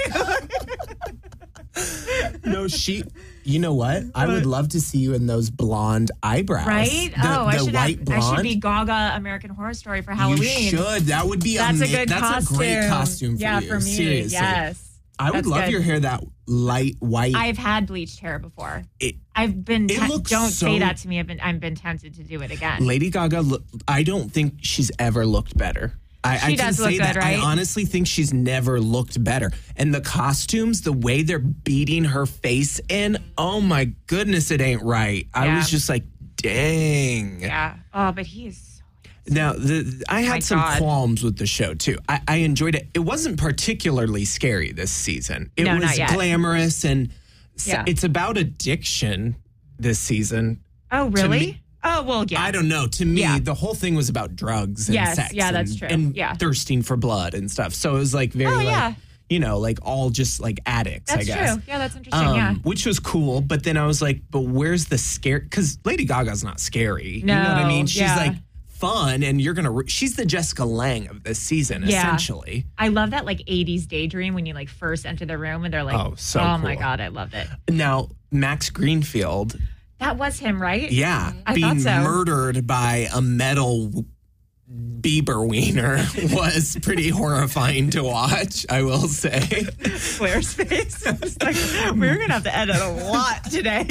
No, she. You know what? I would love to see you in those blonde eyebrows. Right? The, oh, I the should white have, blonde. I should be Gaga American Horror Story for Halloween. You should. That would be That's a ama- good That's costume. a great costume for yeah, you. for me. Seriously. Yes. I would That's love good. your hair that light white. I've had bleached hair before. It- I've been. it te- looks don't so- say that to me. I've been. I've been tempted to do it again. Lady Gaga, look, I don't think she's ever looked better. I, She I can does say look that. good, right? I honestly think she's never looked better. And the costumes, the way they're beating her face in, oh my goodness, it ain't right. I Yeah. was just like, dang. Yeah. Oh, but he is. So Now, the, I had My some God. qualms with the show, too. I, I enjoyed it. It wasn't particularly scary this season. It No, was not yet. glamorous, and s- Yeah. it's about addiction this season. Oh, really? me- Oh, well, yeah. I don't know. To me, Yeah. the whole thing was about drugs and Yes, sex. yeah, and, that's true. And Yeah. thirsting for blood and stuff. So it was like very, Oh, like, yeah. you know, like all just like addicts, That's I guess. true. Yeah, that's interesting. Um, yeah. Which was cool. But then I was like, but where's the scare? Because Lady Gaga's not scary. You know what I No, mean? She's yeah. like fun, and you're going to, re- she's the Jessica Lange of this season, Yeah. essentially. I love that like eighties daydream when you like first enter the room and they're like, Oh, so oh my cool. God, I loved it. Now, Max Greenfield, That was him, right? yeah, I being thought so. murdered by a metal Bieber wiener was pretty horrifying to watch, I will say. Claire's face. I was like, we're going to have to edit a lot today.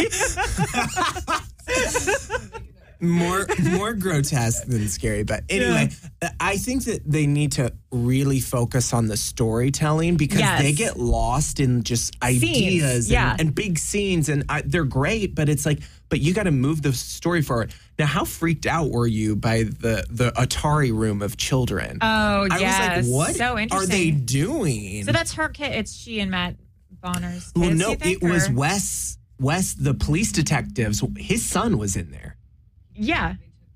more more grotesque than scary, but anyway, I think that they need to really focus on the storytelling because Yes. they get lost in just ideas yeah. and, and big scenes, and I, they're great, but it's like, but you got to move the story forward. Now, how freaked out were you by the the Atari room of children? Oh, I yes. was like, what So are interesting. they doing? So that's her kid. It's she and Matt Bonner's kids, well, no, you think, it was or- Wes. Wes, the police detectives. His son was in there, Yeah,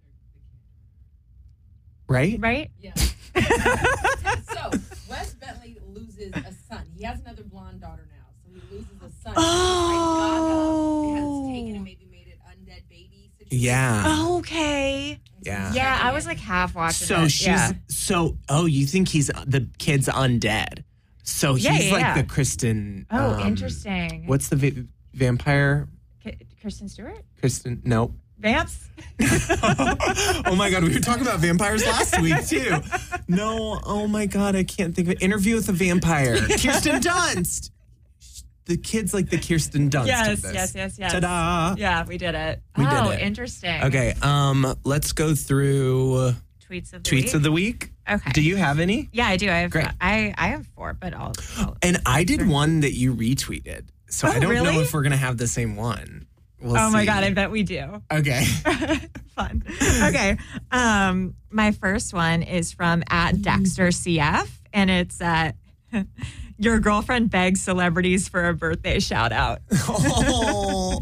right? right? Yeah. So Wes Bentley loses a son. He has another blonde daughter now, so he loses a son. Oh. Like Gaga has taken and maybe made it undead baby situation. Yeah. Okay. Yeah. Yeah, I was like half watching So it. she's yeah. so oh, you think he's the kid's undead? So he's Yeah, yeah, like yeah. the Kristen. Oh, um, interesting. What's the va- vampire? K- Kristen Stewart? Kristen? No. Vamps? Oh my God, we were talking about vampires last week too. No, oh my God, I can't think of it. Interview with a Vampire. Kirsten Dunst. The kid's like the Kirsten Dunst. Yes, of this. yes, yes, yes. Ta-da! Yeah, we did it. We did oh, it. interesting. Okay, um, let's go through Tweets of the tweets week. of the week. Okay. Do you have any? Yeah, I do. I have. Great. I I have four, but I'll. I'll And I did one that you retweeted. So Oh, I don't know really? if we're going to have the same one. We'll oh my see. God, I bet we do. Okay. Fun. Okay. Um, my first one is from at Dexter C F, and it's uh, your girlfriend begs celebrities for a birthday shout out. oh.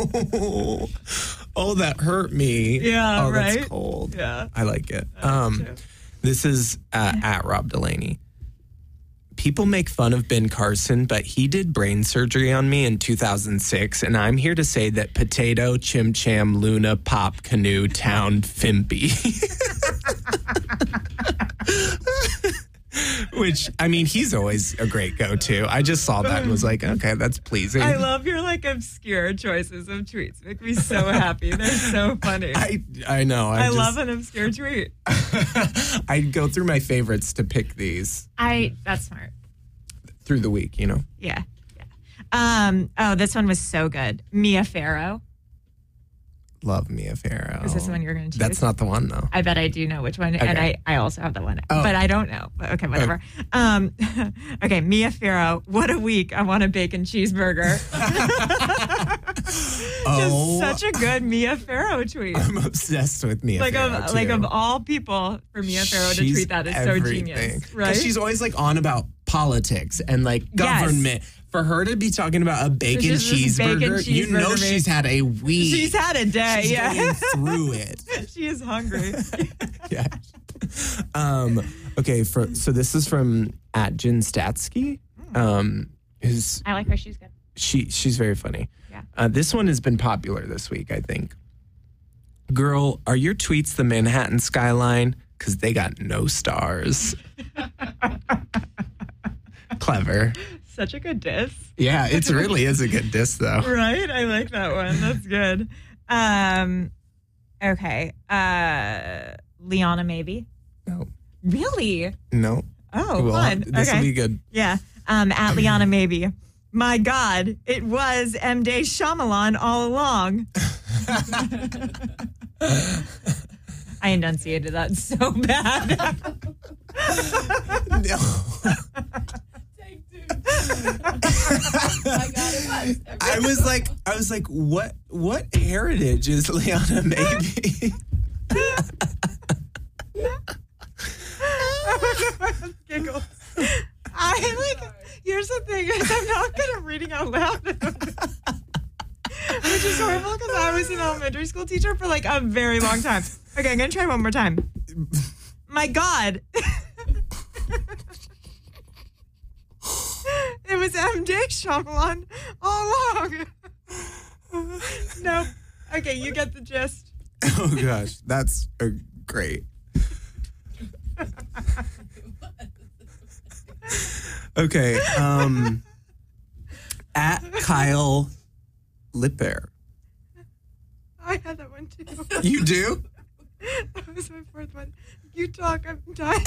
oh, that hurt me. Yeah, oh, right? That's cold. Yeah. I like it. Um, this is uh, at Rob Delaney. People make fun of Ben Carson, but he did brain surgery on me in two thousand six, and I'm here to say that Potato, Chim Cham, Luna, Pop, Canoe, Town, Fimpy. Which, I mean, he's always a great go-to. I just saw that and was like, okay, that's pleasing. I love your like obscure choices of tweets. Make me so happy. They're so funny. I I know. I, I just, love an obscure tweet. I go through my favorites to pick these I that's smart. through the week, you know. Yeah. Yeah. Um, oh, this one was so good. Mia Farrow. Love Mia Farrow. Is this the one you're going to choose? That's not the one, though. I bet I do know which one, and Okay. I, I also have the one, Oh. but I don't know. But okay, whatever. Um, okay, Mia Farrow. What a week! I want a bacon cheeseburger. Oh. Just such a good Mia Farrow tweet. I'm obsessed with Mia Like Farrow, of too. like of all people, for Mia Farrow to She's tweet that is so everything. genius, 'Cause right? she's always like on about politics and like Yes. government. For her to be talking about a bacon It's just this cheeseburger, bacon you know cheeseburger she's had a week. She's had a day. She's Yeah, going through it. she is hungry. Yeah. Um, okay, for so this is from at Jen Statsky. Um, who's I like her. She's good. she she's very funny. Yeah. Uh, this one has been popular this week, I think. Girl, are your tweets the Manhattan skyline? Because they got no stars. Clever. Such a good diss. Yeah, it really is a good diss, though. Right? I like that one. That's good. Um, okay. Uh, Liana, maybe. No, Really? no. Oh, Well, fun. this okay. will be good. Yeah. Um, at Liana, maybe. My God, it was M. Day Shyamalan all along. I enunciated that so bad. No. Take two. I got it once. I was like, I was like, what? What heritage is Liana maybe? Giggles. I like. Here's the thing: is I'm not good at reading out loud, which is horrible because I was an elementary school teacher for like a very long time. Okay, I'm gonna try one more time. My God. was M. Dick Shyamalan all along. Nope. Okay, you get the gist. Oh gosh, that's a great. Okay, um, at Kyle Lipper. I had that one too. You do? That was my fourth one. You talk, I'm dying.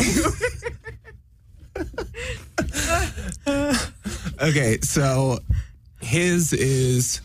Okay, so his is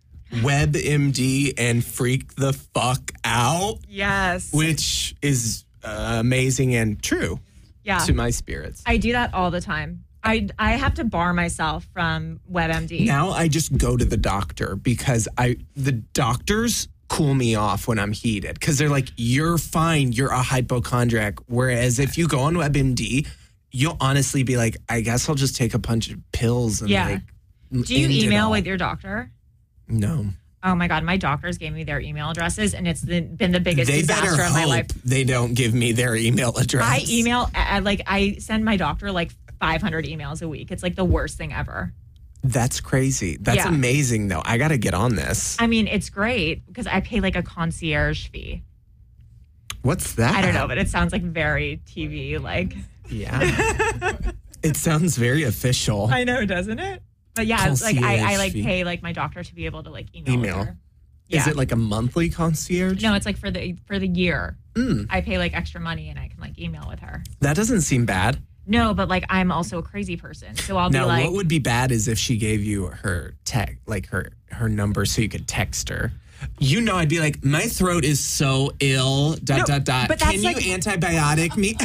WebMD and Freak the Fuck Out, Yes. which is uh, amazing and true Yeah. to my spirits. I do that all the time. I, I have to bar myself from WebMD. Now I just go to the doctor because I the doctors cool me off when I'm heated because they're like, you're fine, you're a hypochondriac. Whereas if you go on WebMD, you'll honestly be like, I guess I'll just take a bunch of pills and Yeah. like. Do you end it email all. with your doctor? No. Oh my God, my doctors gave me their email addresses and it's the, been the biggest They better disaster of my hope life. they don't give me their email address. I email, I, like, I send my doctor like five hundred emails a week. It's like the worst thing ever. That's crazy. That's Yeah. amazing, though. I got to get on this. I mean, it's great because I pay like a concierge fee. What's that? I don't know, but it sounds like very T V. Like, Yeah. It sounds very official. I know, doesn't it? But yeah, it's like I, I Concierge like fee. pay like my doctor to be able to like email. with Email. her. Yeah. Is it like a monthly concierge? No, it's like for the for the year. Mm, I pay like extra money and I can like email with her. that doesn't seem bad. No, but like I'm also a crazy person, so I'll Now, be like, what would be bad is if she gave you her tech, like her her number, so you could text her. You know, I'd be like, my throat is so ill. Dot No, dot dot. but that's Can like- you antibiotic me?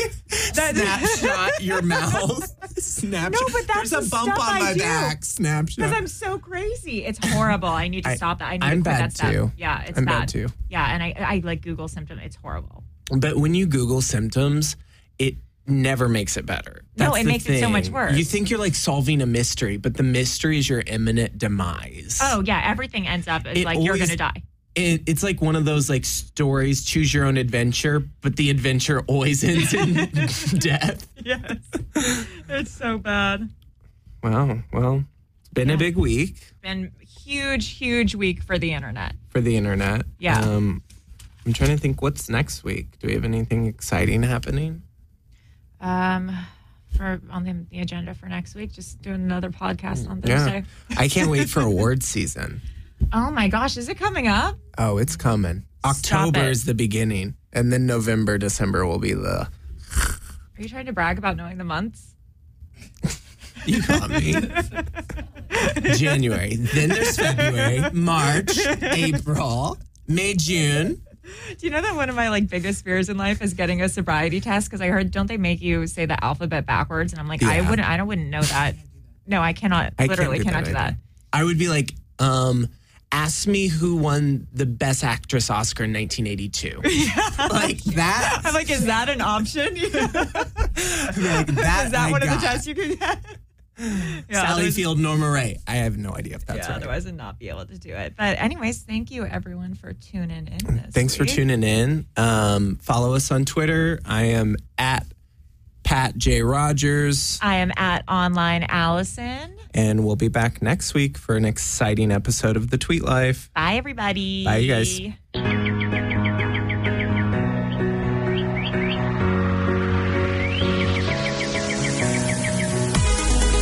Snapshot your mouth. Snapshot. No, but that's There's a the bump stuff on I my do. back. Snapshot. because I'm so crazy. It's horrible. I need to I- stop that. I need I'm to quit bad that stuff. too. Yeah, it's I'm bad. bad too. Yeah, and I I like Google symptoms. It's horrible. But when you Google symptoms, it never makes it better. No, That's it the makes it so much thing. worse. You think you're like solving a mystery, but the mystery is your imminent demise. Oh yeah, everything ends up as It like you're always- gonna die. It, it's like one of those like stories, choose your own adventure, but the adventure always ends in death. Yes, it's so bad. Wow. Well, it's been Yeah. a big week Been huge, huge week for the internet. for the internet. Yeah. Um, I'm trying to think what's next week. Do we have anything exciting happening? Um, for on the, the agenda for next week, just doing another podcast on Yeah. Thursday. I can't wait for awards season. Oh my gosh, is it coming up? Oh, it's coming. Stop October it. is the beginning, and then November, December will be the. Are you trying to brag about knowing the months? You got me. January. Then there's February, March, April, May, June. Do you know that one of my like biggest fears in life is getting a sobriety test? Because I heard, don't they make you say the alphabet backwards? And I'm like, I Yeah. wouldn't, I don't, wouldn't know that. No, I cannot. I literally can't cannot do that. either. I would be like, um, ask me who won the Best Actress Oscar in nineteen eighty-two. Like that. I'm like, is that an option? is Like that. that I one of the got. tests you can get? Yeah, Sally otherwise- Field, Norma Ray. I have no idea if that's yeah, right. otherwise I'd not be able to do it. But anyways, thank you everyone for tuning in this Thanks for week. tuning in. Um, follow us on Twitter. I am at Pat J. Rogers. I am at Online Allison. And we'll be back next week for an exciting episode of The Tweet Life. Bye, everybody. Bye, you guys.